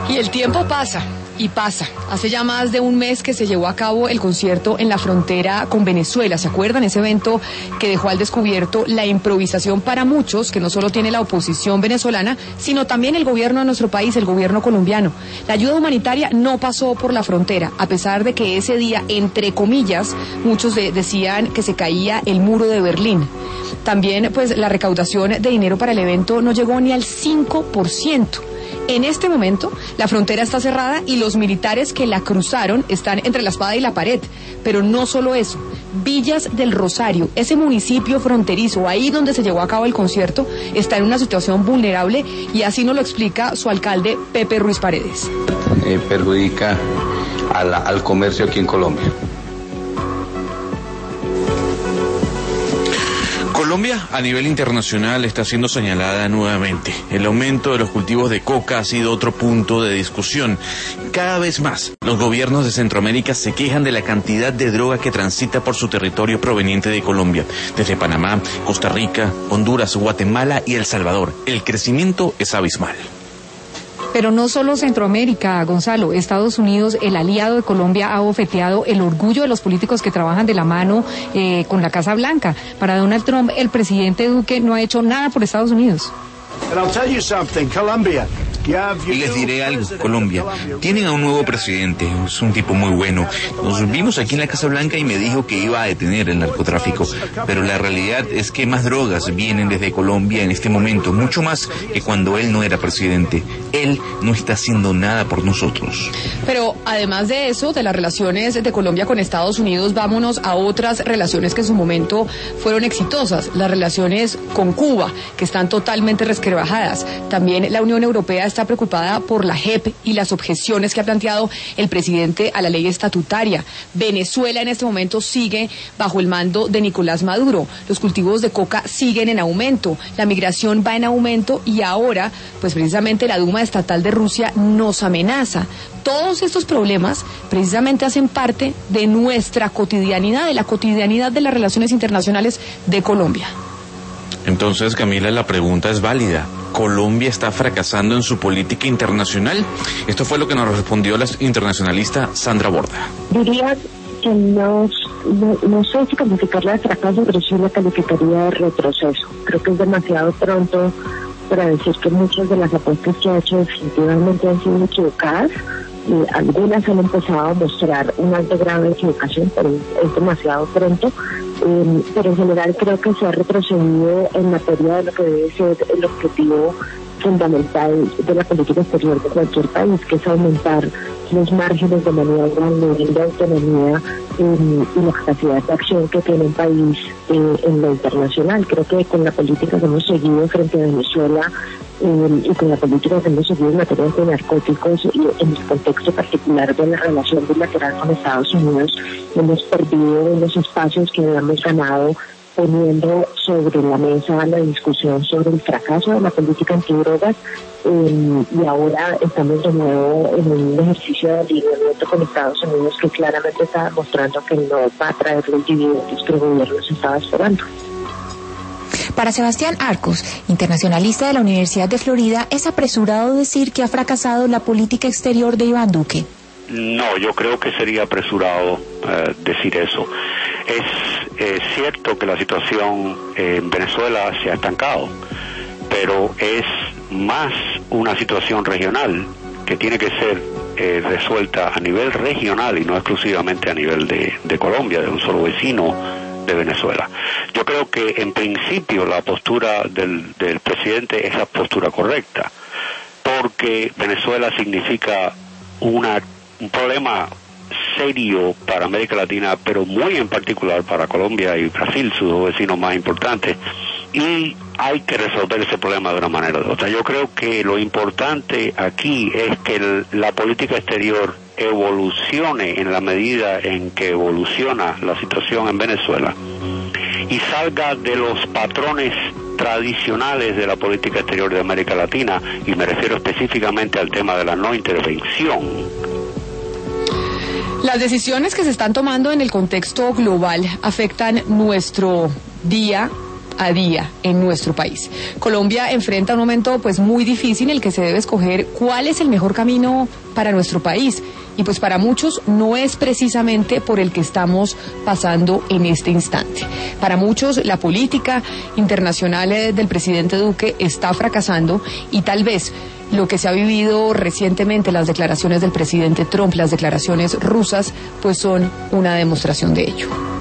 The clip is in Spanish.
Y el tiempo pasa y pasa. Hace ya más de un mes que se llevó a cabo el concierto en la frontera con Venezuela. ¿Se acuerdan? Ese evento que dejó al descubierto la improvisación para muchos, que no solo tiene la oposición venezolana, sino también el gobierno de nuestro país, el gobierno colombiano. La ayuda humanitaria no pasó por la frontera, a pesar de que ese día, entre comillas, muchos decían que se caía el muro de Berlín. También, pues, la recaudación de dinero para el evento no llegó ni al 5%. En este momento, la frontera está cerrada y los militares que la cruzaron están entre la espada y la pared. Pero no solo eso, Villas del Rosario, ese municipio fronterizo, ahí donde se llevó a cabo el concierto, está en una situación vulnerable y así nos lo explica su alcalde, Pepe Ruiz Paredes. Perjudica al comercio aquí en Colombia. Colombia a nivel internacional está siendo señalada nuevamente. El aumento de los cultivos de coca ha sido otro punto de discusión. Cada vez más, los gobiernos de Centroamérica se quejan de la cantidad de droga que transita por su territorio proveniente de Colombia. Desde Panamá, Costa Rica, Honduras, Guatemala y El Salvador. El crecimiento es abismal. Pero no solo Centroamérica, Gonzalo. Estados Unidos, el aliado de Colombia, ha bofeteado el orgullo de los políticos que trabajan de la mano con la Casa Blanca. Para Donald Trump, el presidente Duque no ha hecho nada por Estados Unidos. Y les diré algo, Colombia, tienen a un nuevo presidente, es un tipo muy bueno. Nos vimos aquí en la Casa Blanca y me dijo que iba a detener el narcotráfico, pero la realidad es que más drogas vienen desde Colombia en este momento, mucho más que cuando él no era presidente. Él no está haciendo nada por nosotros. Pero además de eso, de las relaciones de Colombia con Estados Unidos, vámonos a otras relaciones que en su momento fueron exitosas, las relaciones con Cuba, que están totalmente resquebrajadas. También la Unión Europea está preocupada por la JEP y las objeciones que ha planteado el presidente a la ley estatutaria. Venezuela en este momento sigue bajo el mando de Nicolás Maduro. Los cultivos de coca siguen en aumento, la migración va en aumento y ahora, pues precisamente la Duma Estatal de Rusia nos amenaza. Todos estos problemas precisamente hacen parte de nuestra cotidianidad, de la cotidianidad de las relaciones internacionales de Colombia. Entonces, Camila, la pregunta es válida. ¿Colombia está fracasando en su política internacional? Esto fue lo que nos respondió la internacionalista Sandra Borda. Diría que no sé si calificarla de fracaso, pero sí la calificaría de retroceso. Creo que es demasiado pronto para decir que muchas de las apuestas que ha hecho definitivamente han sido equivocadas. Algunas han empezado a mostrar un alto grado de equivocación, pero es demasiado pronto. Pero en general creo que se ha retrocedido en materia de lo que debe ser el objetivo fundamental de la política exterior de cualquier país, que es aumentar los márgenes de maniobra, el nivel de autonomía y la capacidad de acción que tiene un país en lo internacional. Creo que con la política que hemos seguido frente a Venezuela y con la política que hemos seguido en materia de narcóticos y en el contexto particular de la relación bilateral con Estados Unidos, hemos perdido los espacios que habíamos ganado poniendo sobre la mesa la discusión sobre el fracaso de la política antidrogas y ahora estamos de nuevo en un ejercicio de alineamiento con Estados Unidos que claramente está demostrando que no va a traer los dividendos que el gobierno se estaba esperando. Para Sebastián Arcos, internacionalista de la Universidad de Florida, ¿es apresurado decir que ha fracasado la política exterior de Iván Duque? No, yo creo que sería apresurado decir eso. Es cierto que la situación en Venezuela se ha estancado, pero es más una situación regional que tiene que ser resuelta a nivel regional y no exclusivamente a nivel de Colombia, de un solo vecino de Venezuela. Yo creo que en principio la postura del presidente es la postura correcta, porque Venezuela significa un problema serio para América Latina, pero muy en particular para Colombia y Brasil, sus dos vecinos más importantes, y hay que resolver ese problema de una manera o de otra. Yo creo que lo importante aquí es que la política exterior evolucione en la medida en que evoluciona la situación en Venezuela y salga de los patrones tradicionales de la política exterior de América Latina, y me refiero específicamente al tema de la no intervención. Las decisiones que se están tomando en el contexto global afectan nuestro día a día en nuestro país. Colombia enfrenta un momento pues muy difícil en el que se debe escoger cuál es el mejor camino para nuestro país. Y pues para muchos no es precisamente por el que estamos pasando en este instante. Para muchos la política internacional del presidente Duque está fracasando y tal vez lo que se ha vivido recientemente, las declaraciones del presidente Trump, las declaraciones rusas, pues son una demostración de ello.